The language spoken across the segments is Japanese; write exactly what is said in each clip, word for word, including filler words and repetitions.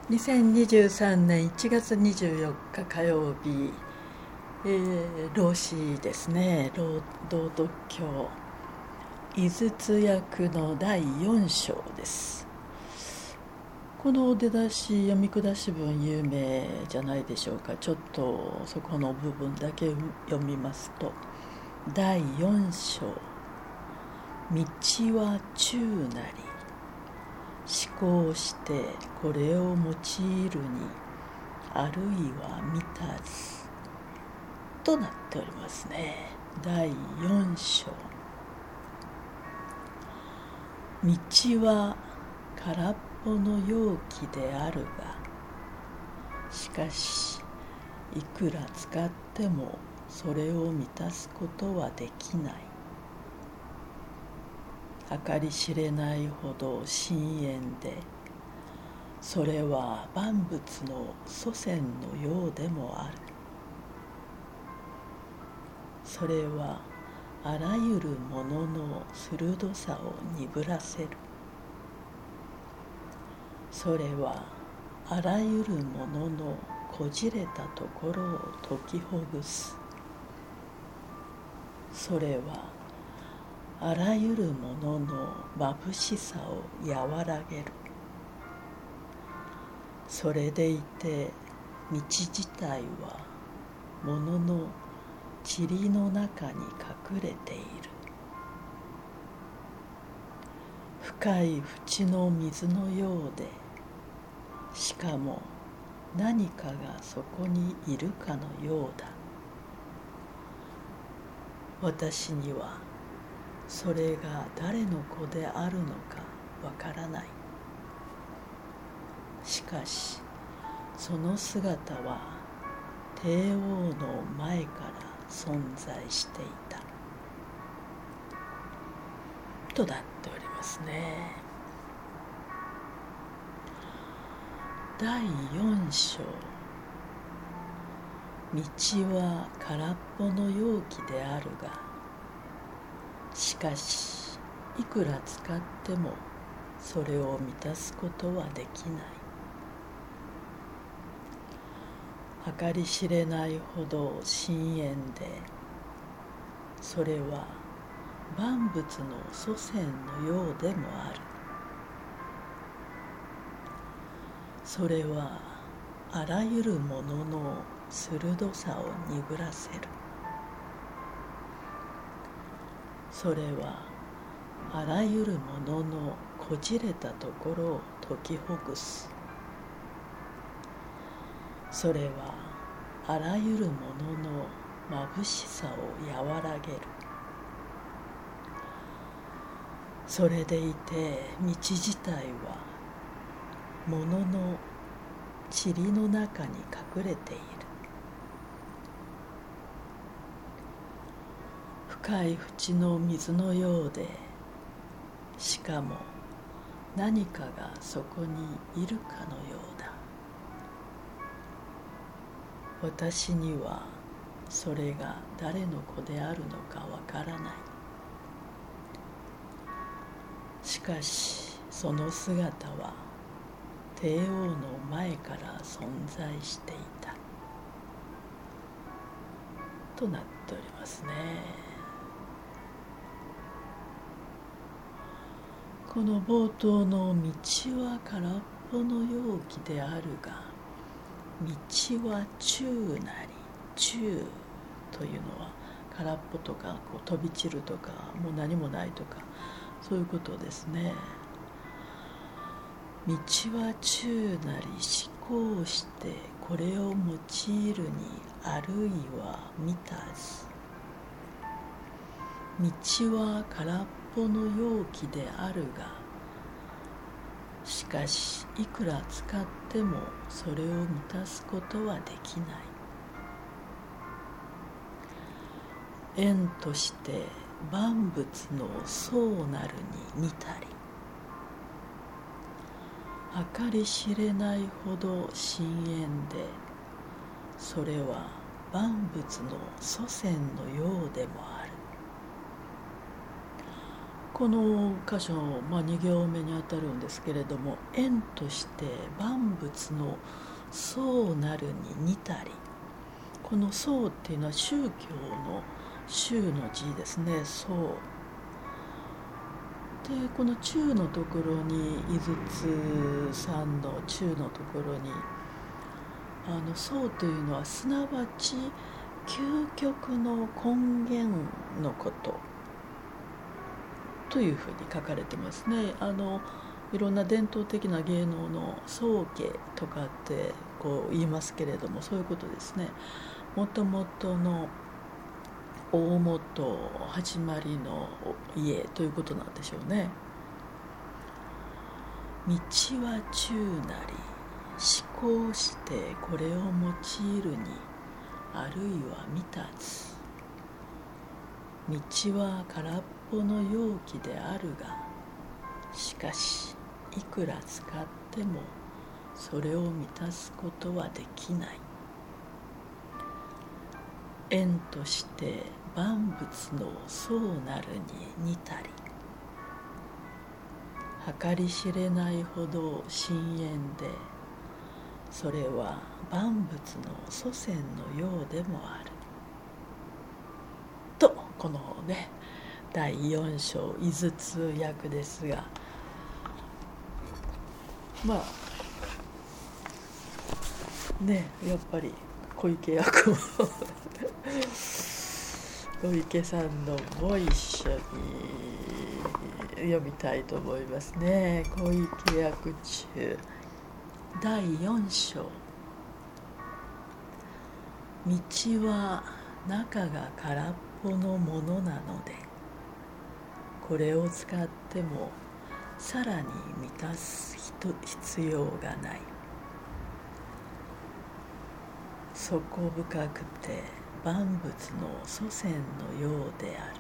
にせんにじゅうさんねんいちがつにじゅうよっか火曜日、えー、老子ですね。労働読経井筒訳のだいよん章です。この出だし読み下し文有名じゃないでしょうか。ちょっとそこの部分だけ読みますと、だいよん章、道は中なり、思考してこれを用いるに、あるいは満たずとなっておりますね。だいよん章、道は空っぽの容器であるが、しかしいくら使ってもそれを満たすことはできない。計り知れないほど深遠で、それは万物の祖先のようでもある。それはあらゆるものの鋭さを鈍らせる。それはあらゆるもののこじれたところを解きほぐす。それはあらゆるものの眩しさを和らげる。それでいて道自体はものの塵の中に隠れている。深い淵の水のようで、しかも何かがそこにいるかのようだ。私にはそれが誰の子であるのかわからない。しかしその姿は帝王の前から存在していたとなっておりますね。だいよん章、道は空っぽの容器であるが、しかしいくら使ってもそれを満たすことはできない。計り知れないほど深遠で、それは万物の祖先のようでもある。それはあらゆるものの鋭さを鈍らせる。それはあらゆるもののこじれたところを解きほぐす。それはあらゆるものの眩しさを和らげる。それでいて道自体はものの塵の中に隠れている。深い淵の水のようで、しかも何かがそこにいるかのようだ。私にはそれが誰の子であるのかわからない。しかしその姿は帝王の前から存在していたとなっておりますね。この冒頭の道は空っぽの容器であるが、道は中なり、中というのは空っぽとかこう飛び散るとかもう何もないとか、そういうことですね。道は中なり、思考してこれを用いるに、あるいは満たず。道は空っぽの容器であるが、しかしいくら使ってもそれを満たすことはできない。縁として万物の相なるに似たり、計り知れないほど深遠で、それは万物の祖先のようでもある。 この箇所、まあ、に行目にあたるんですけれども、縁として万物の相なるに似たり、この相っていうのは宗教の宗の字ですね。相で、この中のところに井筒さんの中のところにあの相というのはすなわち究極の根源のことというふうに書かれてますね。あのいろんな伝統的な芸能の宗家とかってこう言いますけれども、そういうことですね。もともとの大元始まりの家ということなんでしょうね。道は中なり、思考してこれを用いるに、あるいは満たず。道は空っぽの容器であるが、しかしいくら使ってもそれを満たすことはできない。縁として万物の相なるに似たり、計り知れないほど深遠で、それは万物の祖先のようでもあると、このねだいよん章井筒訳ですが、まあね、やっぱり小池役も小池さんのも一緒に読みたいと思いますね。小池役中だいよん章。道は中が空っぽのものなので、これを使ってもさらに満たす必要がない。底深くて万物の祖先のようである。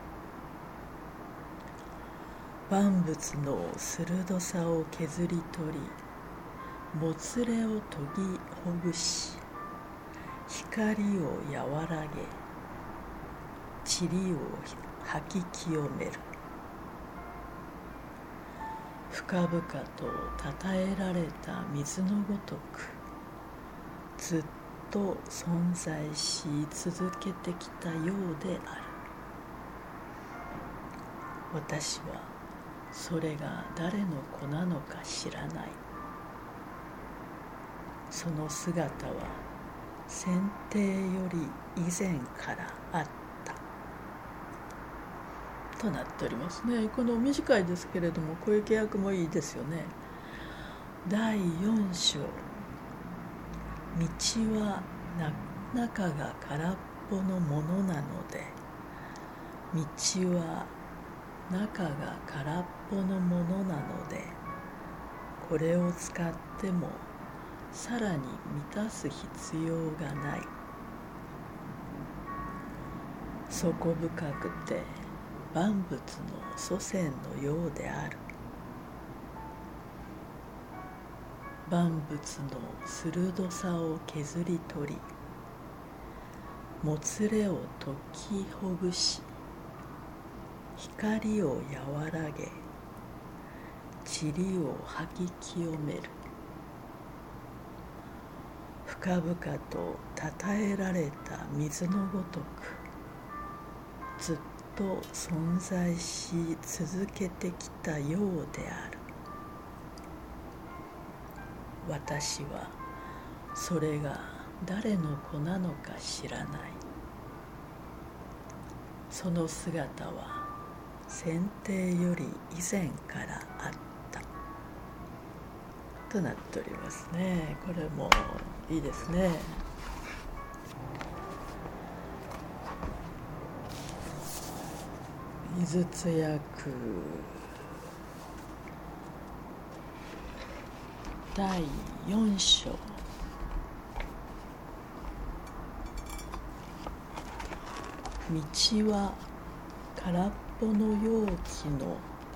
万物の鋭さを削り取り、もつれを研ぎほぐし、光を和らげ、塵を吐き清める。深々とたたえられた水のごとく、ずっと存在し続けてきたようである。私はそれが誰の子なのか知らない。その姿は先帝より以前からあったとなっておりますね。この短いですけれども、小池役もいいですよね。だいよん章。道は中が空っぽのものなので、道は中が空っぽのものなので、これを使ってもさらに満たす必要がない。底深くて万物の祖先のようである。万物の鋭さを削り取り、もつれを解きほぐし、光を和らげ、塵を吐き清める。深々とたたえられた水のごとく、ずっと存在し続けてきたようである。私はそれが誰の子なのか知らない。その姿は先帝より以前からあったとなっておりますね。これもいいですね。井筒役だいよん章。道は空っぽの容器の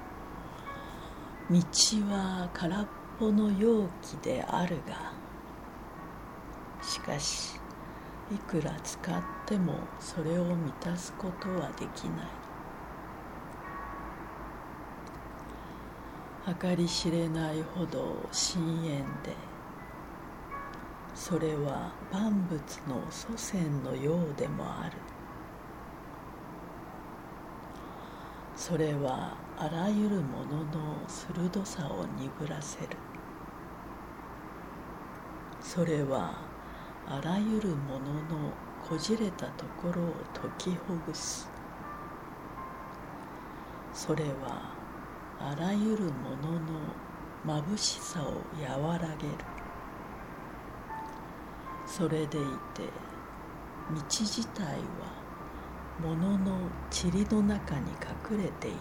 道は空っぽの容器であるが、しかしいくら使ってもそれを満たすことはできない。 計り知れないほど深遠で、それは万物の祖先のようでもある。それはあらゆるものの鋭さを鈍らせる。それはあらゆるもののこじれたところを解きほぐす。それはあらゆるものの眩しさを和らげる。それでいて道自体はものの塵の中に隠れている。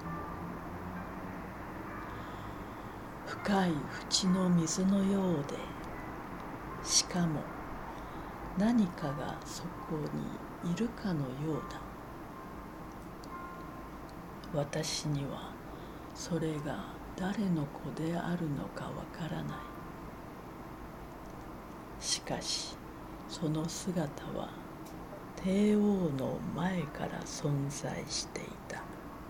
深い淵の水のようで、しかも何かがそこにいるかのようだ。私にはそれが誰の子であるのかわからない。しかしその姿は帝王の前から存在していた。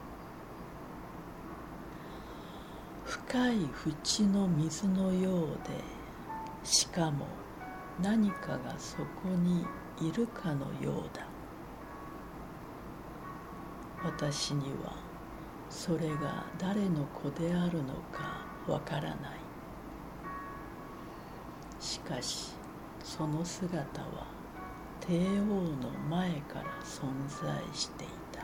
深い淵の水のようで、しかも何かがそこにいるかのようだ。私にはそれが誰の子であるのかわからない。しかしその姿は帝王の前から存在していた。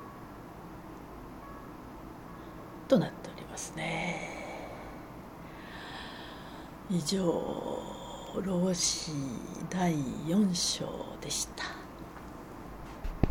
となっておりますね。以上、老子だいよん章でした。